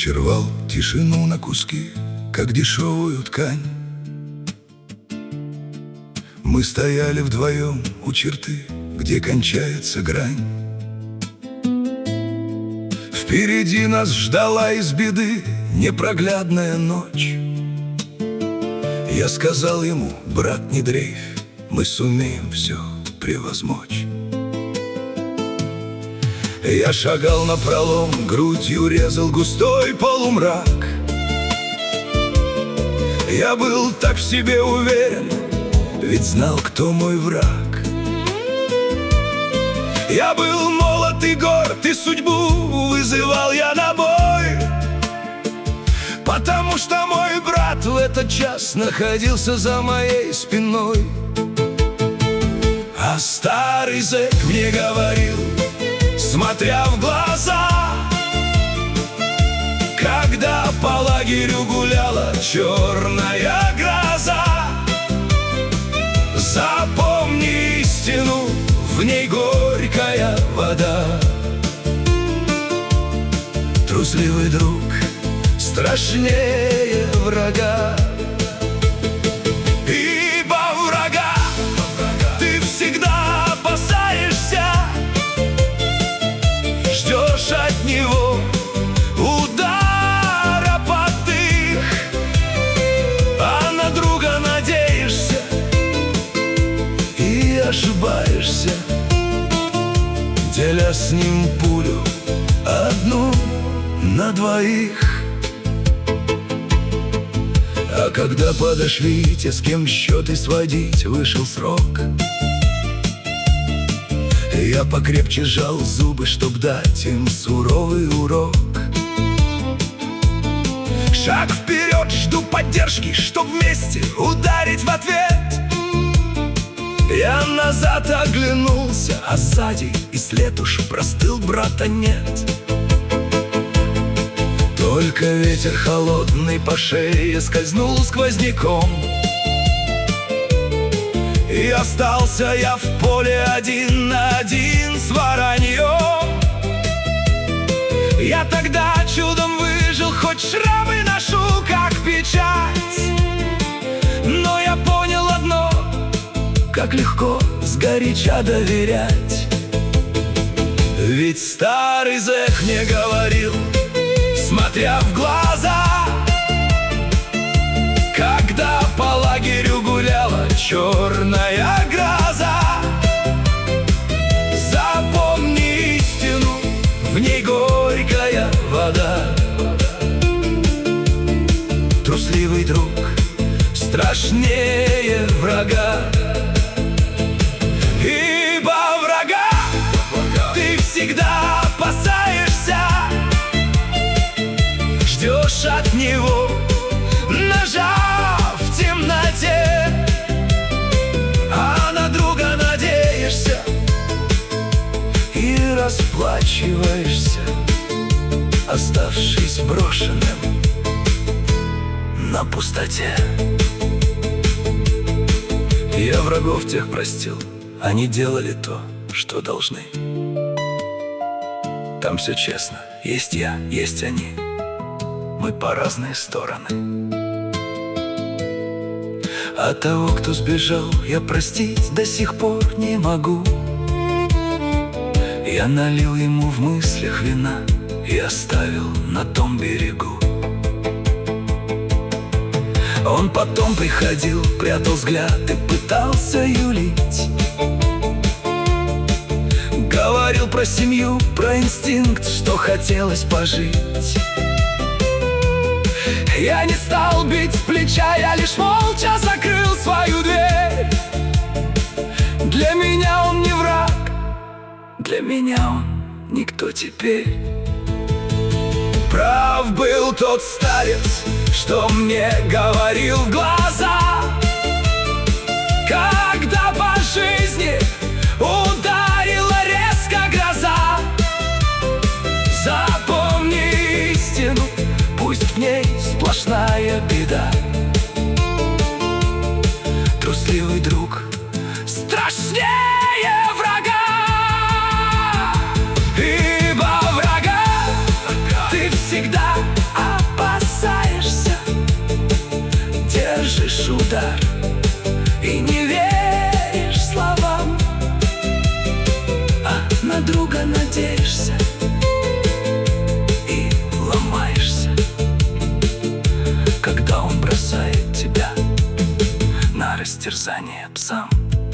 Вечер рвал тишину на куски, как дешевую ткань. Мы стояли вдвоем у черты, где кончается грань. Впереди нас ждала из беды непроглядная ночь. Я сказал ему: брат, не дрейфь, мы сумеем все превозмочь. Я шагал напролом, грудью резал густой полумрак. Я был так в себе уверен, ведь знал, кто мой враг. Я был молод и горд, и судьбу вызывал я на бой, потому что мой брат в этот час находился за моей спиной. А старый зэк мне говорил, смотря в глаза, когда по лагерю гуляла черная гроза: запомни истину, в ней горькая вода. Трусливый друг страшнее врага, ибо врага ты всегда опасаешься, ждешь от него удара под дых, а на друга надеешься и ошибаешься, деля с ним пулю одну на двоих. А когда подошли те, с кем счеты сводить вышел срок, я покрепче сжал зубы, чтоб дать им суровый урок. Шаг вперед, жду поддержки, чтоб вместе ударить в ответ. Я назад оглянулся, а сзади и след уж простыл, брата нет. Только ветер холодный по шее скользнул сквозняком, и остался я в поле один на один с вороньем. Я тогда чудом выжил, хоть шрамы ношу, как печать, но я понял одно: как легко сгоряча доверять. Ведь старый зэк мне говорил, смотря в глаза, когда по лагерю гуляла черная гроза: запомни истину, в ней горькая вода. Трусливый друг страшнее врага, ибо врага ты всегда опасаешься, ждешь от него ножа в темноте, а на друга надеешься и расплачиваешься, оставшись брошенным на пустоте. Я врагов тех простил, они делали то, что должны. Там все честно, есть я, есть они, мы по разные стороны. А того, кто сбежал, я простить до сих пор не могу. Я налил ему в мыслях вина и оставил на том берегу. Он потом приходил, прятал взгляд и пытался юлить. Говорил про семью, про инстинкт, что хотелось пожить. Я не стал бить с плеча, я лишь молча закрыл свою дверь. Для меня он не враг, для меня он никто теперь. Прав был тот старец, что мне говорил в глаза, когда по жизни ударила резко гроза: запомни истину, пусть в ней сплошная беда. Трусливый друг страшнее врага, ибо врага ты всегда растерзание псам.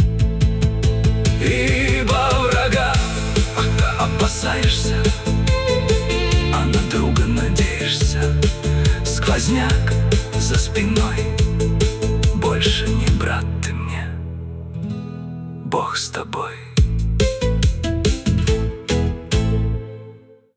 Ибо врага опасаешься, а на друга надеешься. Сквозняк за спиной, больше не брат ты мне, Бог с тобой.